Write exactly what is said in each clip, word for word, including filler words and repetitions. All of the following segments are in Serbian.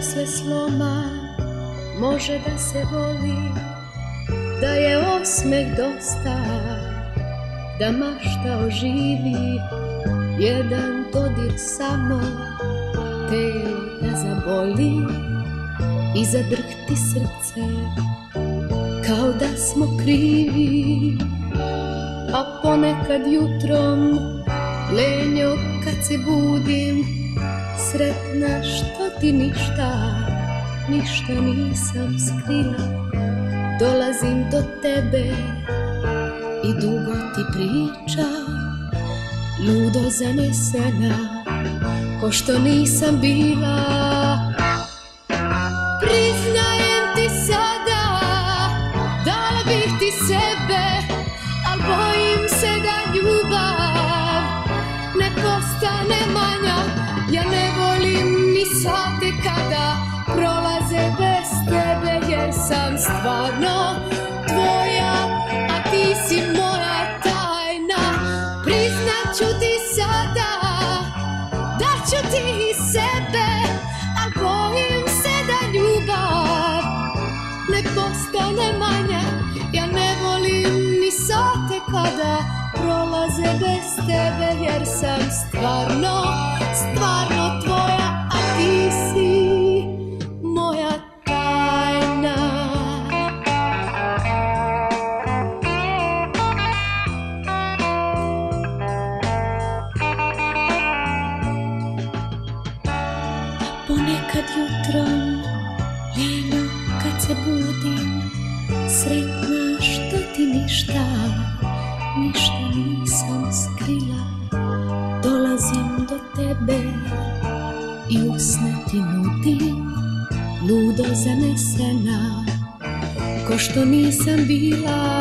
posle sloma može da se voli, da je osmeh dosta, da mašta oživi, jedan dodir samo telo da zaboli i zadrhti srce kao da smo krivi. A ponekad jutrom lenjo kad se budim, sretna što ti ništa, ništa nisam skrila. Dolazim do tebe i dugo ti pričam, ludo zanesena, ko što nisam bila. Priznajem ti sada, dala bih ti sebe, al bojim se da ljubav ne postane manja. Ja ne volim ni sate kada prolaze bez tebe, jer sam stvarno tvoja, a ti si moja tajna. Priznaću ti sada da ću ti sebe, a bojim se da ljubav ne postane manja. Ja ne volim ni sate kada prolaze bez tebe, jer sam stvarno, stvarno tvoja, a ti si moja tajna. Ponekad jutrom, lenjo kad se budim, sretna što ti ništa, ništa nisam skrila. Dolazim do tebe i usne ti nudim, ludo zanesena, ko što nisam bila.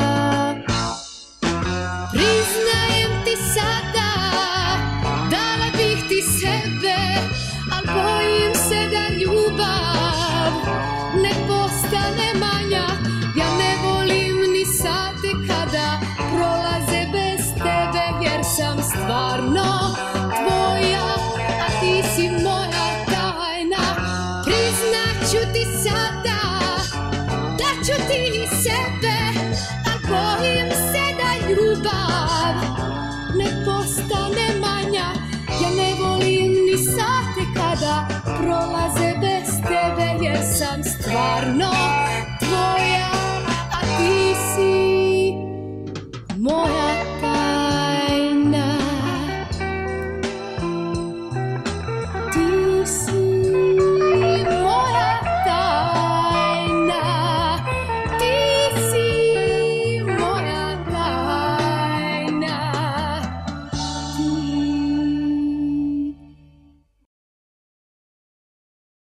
Priznajem ti sada, dala bih ti sebe, al bojim se da ljubav ne postane manja. Ja ne volim ni sate kada prolaze bez tebe, jer sam stvarno tvoja, a ti si moja tajna. Priznaću ti sada da ću ti sebe, a bojim se da ljubav ne postane manja. Ja ne volim ni sate kada prolaze bez tebe, jer sam stvarno